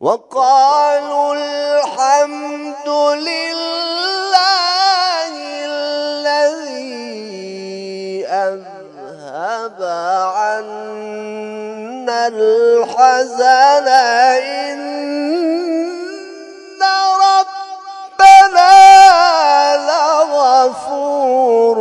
وقالوا الحمد لله الذي أذهب عنا الحزن إن ربنا لغفور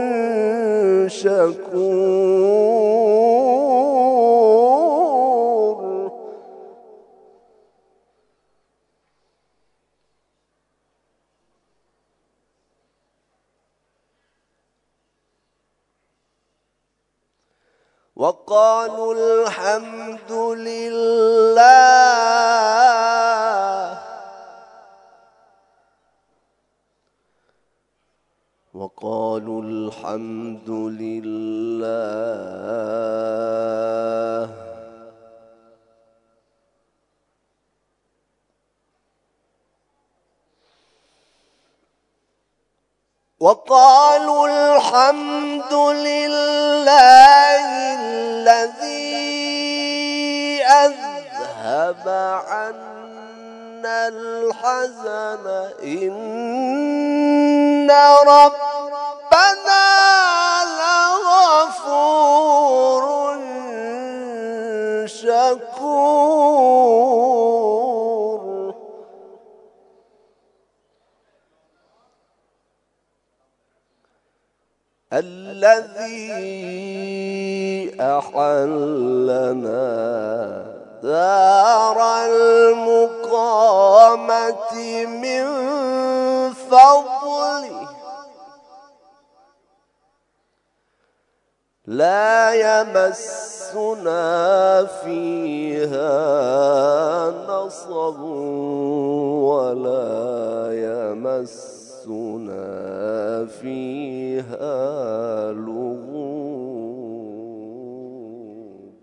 شكور. وقالوا الحمد لله وقالوا الحمد لله وقالوا الحمد لله الذي أذهب عنا الحزن إن ربنا لغفور شكور. الذي أحلنا دار المقامة من فضله لا يمسنا فيها نصب ولا يمسنا فيها لغوب.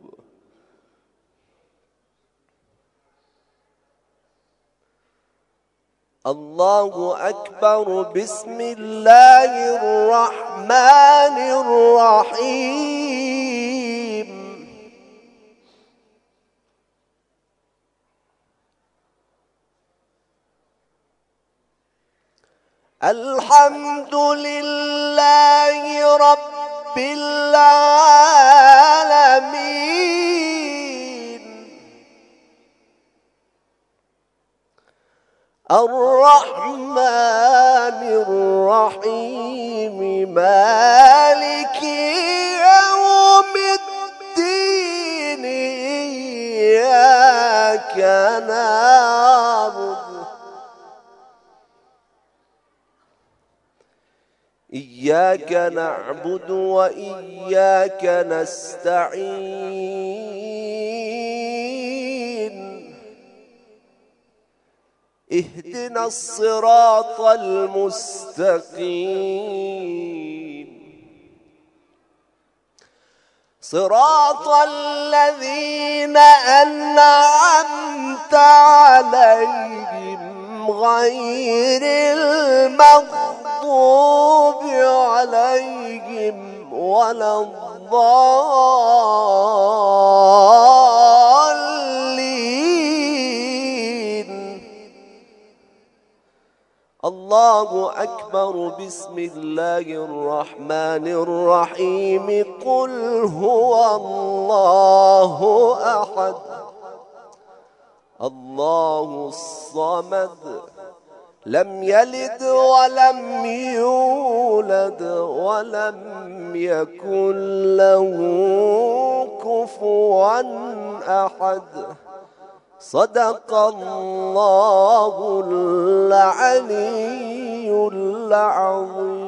الله أكبر. بسم الله الرحمن الرحيم. الحمد لله رب العالمين الرحمن الرحيم مالك يوم الدين إياك نعبد وإياك نستعين. اهدنا الصراط المستقيم صراط الذين أنعمت عليهم غير المغضوب عليهم ولا الضالين. الله أكبر. بسم الله الرحمن الرحيم. قل هو الله أحد الله الصمد لم يلد ولم يولد ولم يكن له كفوا أحد. صدق الله العلي العظيم.